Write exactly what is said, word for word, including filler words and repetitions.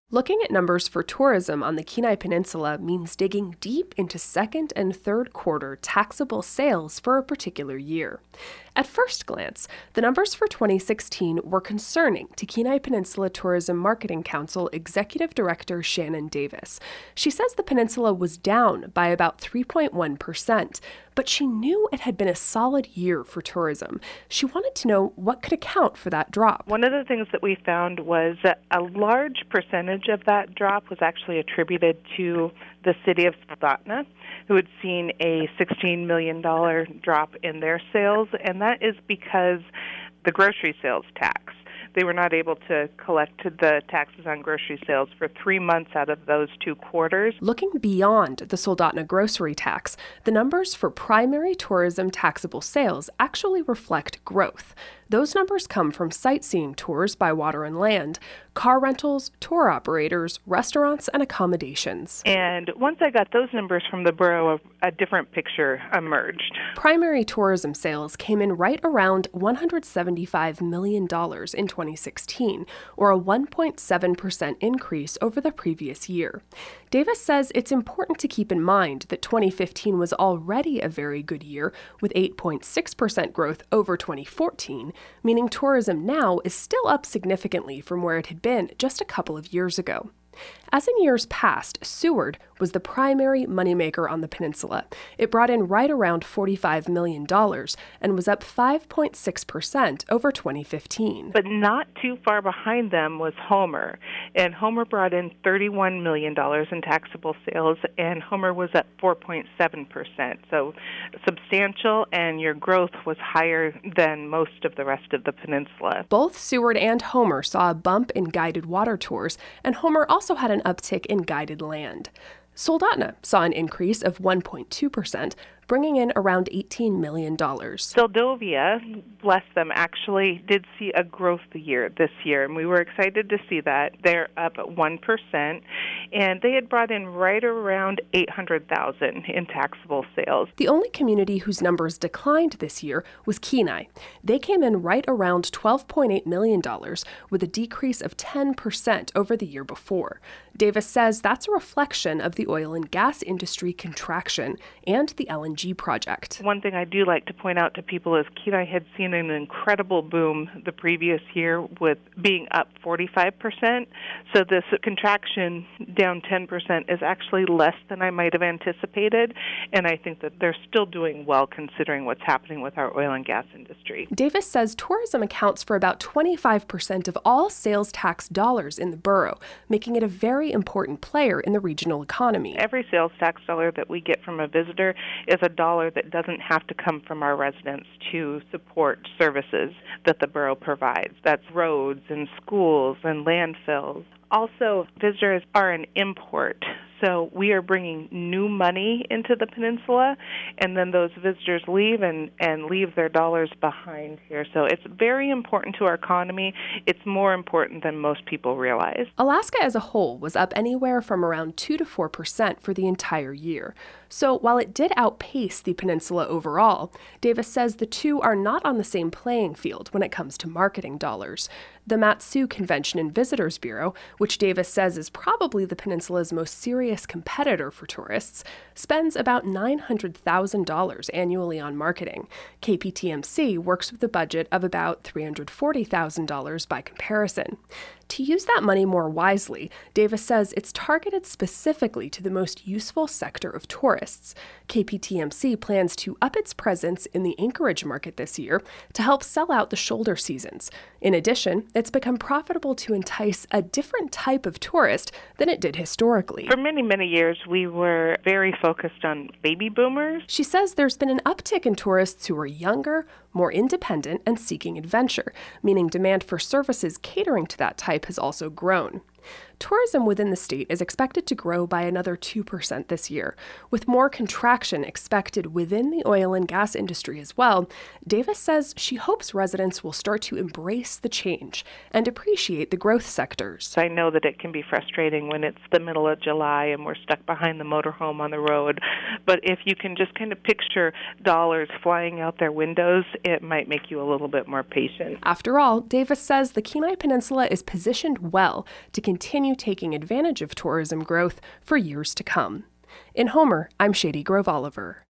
Looking at numbers for tourism on the Kenai Peninsula means digging deep into second and third quarter taxable sales for a particular year. At first glance, the numbers for twenty sixteen were concerning to Kenai Peninsula Tourism Marketing Council Executive Director Shannon Davis. She says the peninsula was down by about three point one percent, but she knew it had been a solid year for tourism. She wanted to know what could account for that drop. One of the things that we found was that a large percentage of that drop was actually attributed to the city of Soldotna, who had seen a sixteen million dollars drop in their sales, and that is because the grocery sales tax. They were not able to collect the taxes on grocery sales for three months out of those two quarters. Looking beyond the Soldotna grocery tax, the numbers for primary tourism taxable sales actually reflect growth. Those numbers come from sightseeing tours by water and land, car rentals, tour operators, restaurants, and accommodations. And once I got those numbers from the borough, a different picture emerged. Primary tourism sales came in right around one hundred seventy-five million dollars in twenty sixteen, or a one point seven percent increase over the previous year. Davis says it's important to keep in mind that twenty fifteen was already a very good year, with eight point six percent growth over twenty fourteen, meaning tourism now is still up significantly from where it had been just a couple of years ago. As in years past, Seward was the primary moneymaker on the peninsula. It brought in right around forty-five million dollars and was up five point six percent over twenty fifteen. But not too far behind them was Homer, and Homer brought in thirty-one million dollars in taxable sales, and Homer was up four point seven percent. So substantial, and your growth was higher than most of the rest of the peninsula. Both Seward and Homer saw a bump in guided water tours, and Homer also had an uptick in guided land. Soldotna saw an increase of one point two percent, bringing in around eighteen million dollars. Seldovia, bless them, actually did see a growth year this year, and we were excited to see that. They're up one percent, and they had brought in right around eight hundred thousand dollars in taxable sales. The only community whose numbers declined this year was Kenai. They came in right around twelve point eight million dollars, with a decrease of ten percent over the year before. Davis says that's a reflection of the oil and gas industry contraction and the L N G project. One thing I do like to point out to people is Kenai had seen an incredible boom the previous year with being up forty-five percent. So this contraction down ten percent is actually less than I might have anticipated, and I think that they're still doing well considering what's happening with our oil and gas industry. Davis says tourism accounts for about twenty-five percent of all sales tax dollars in the borough, making it a very important player in the regional economy. Every sales tax dollar that we get from a visitor is a dollar that doesn't have to come from our residents to support services that the borough provides. That's roads and schools and landfills. Also, visitors are an import, so we are bringing new money into the peninsula, and then those visitors leave and, and leave their dollars behind here. So it's very important to our economy. It's more important than most people realize. Alaska as a whole was up anywhere from around two to four percent for the entire year. So while it did outpace the peninsula overall, Davis says the two are not on the same playing field when it comes to marketing dollars. The Mat-Su Convention and Visitors Bureau, which Davis says is probably the peninsula's most serious competitor for tourists, spends about nine hundred thousand dollars annually on marketing. K P T M C works with a budget of about three hundred forty thousand dollars by comparison. To use that money more wisely, Davis says it's targeted specifically to the most useful sector of tourists. K P T M C plans to up its presence in the Anchorage market this year to help sell out the shoulder seasons. In addition, it's become profitable to entice a different type of tourist than it did historically. For many, many years, we were very focused on baby boomers. She says there's been an uptick in tourists who are younger, more independent, and seeking adventure, meaning demand for services catering to that type has also grown. Tourism within the state is expected to grow by another two percent this year. With more contraction expected within the oil and gas industry as well, Davis says she hopes residents will start to embrace the change and appreciate the growth sectors. I know that it can be frustrating when it's the middle of July and we're stuck behind the motorhome on the road, but if you can just kind of picture dollars flying out their windows, it might make you a little bit more patient. After all, Davis says the Kenai Peninsula is positioned well to continue continue taking advantage of tourism growth for years to come. In Homer, I'm Shady Grove Oliver.